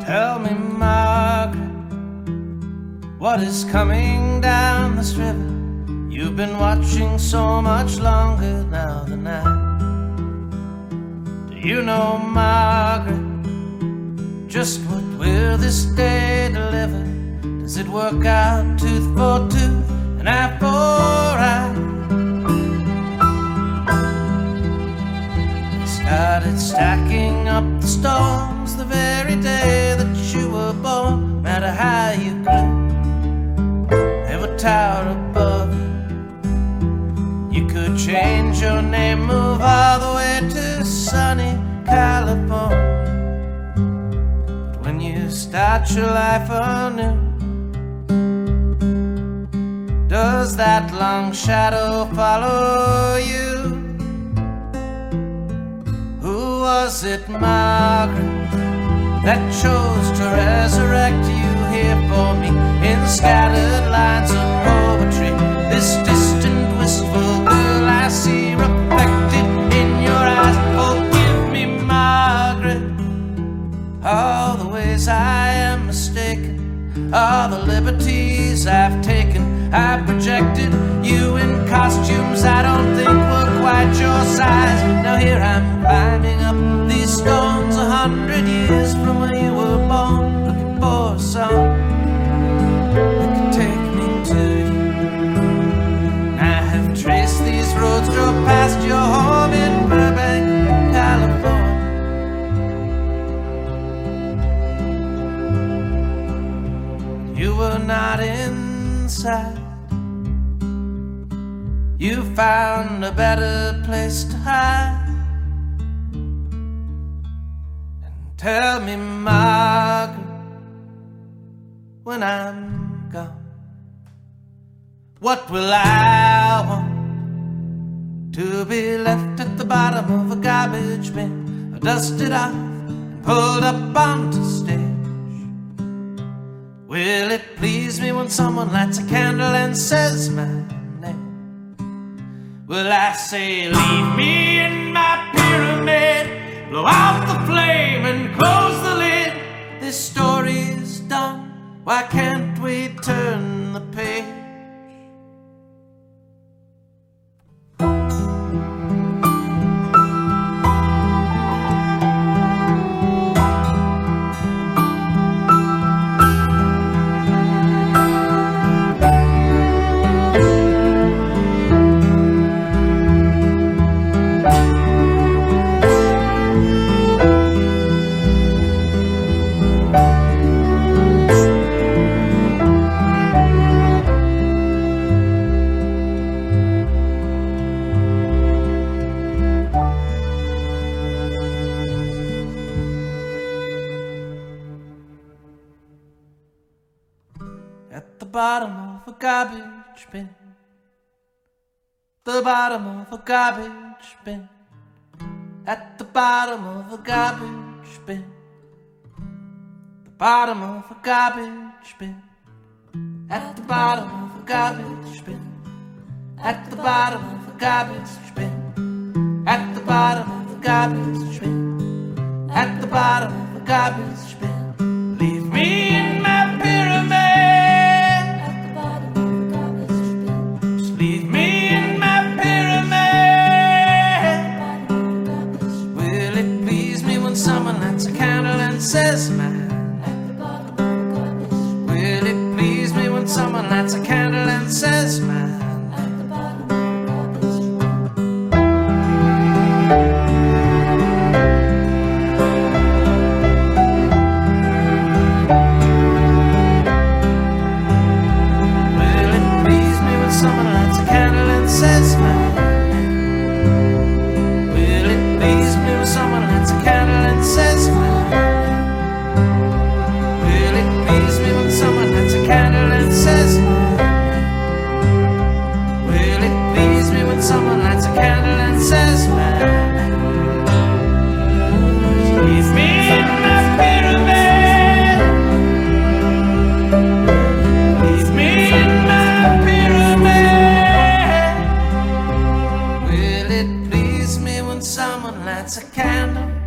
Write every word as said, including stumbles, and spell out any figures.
Tell me, Margaret, what is coming down this river? You've been watching so much longer now than I. Do you know, Margaret, just what will this day deliver? Does it work out tooth for tooth and eye for eye? They started stacking up the storms the very day that you were born. No matter how you grew, they would tower above you. You could change your name, move all the way to sunny California. But when you start your life anew, does that long shadow follow you? Who was it, Margaret, that chose to resurrect you here for me in scattered lines of poetry? This distant, wistful girl I see reflected in your eyes. Forgive me, Margaret, all the ways I am mistaken, all the liberties I've taken. I projected you in costumes I don't think were quite your size. Now here I'm climbing up these stones a hundred years from where you were born, looking for a song that could take me to you. I have traced these roads, drove past your home in Burbank, California. You were not inside. You found a better place to hide. And tell me, Margaret, when I'm gone, what will I want? To be left at the bottom of a garbage bin, or dusted off and pulled up onto stage? Will it please me when someone lights a candle and says my name? Will I say, leave me in my pyramid, blow out the flame and close the lid? This story's done, why can't we turn the page? At the bottom of a garbage bin, the bottom of a garbage bin, at the bottom of a garbage bin, the bottom of a garbage bin, at the bottom of a garbage bin, at the bottom of a garbage bin, at the bottom of a garbage bin, at the bottom of a garbage bin. Leave me in my pyramid. Someone lights a candle and says my name. Will it please me when someone lights a candle and says my name? Will it please me when someone lights a candle and says my name? Will it please me when someone lights a candle and says my name? Will it please me when someone lights a candle and says my name? Will it please me when someone lights a candle and says my name? Leave me in my pyramid. Leave me in my pyramid. Will it please me when someone lights a candle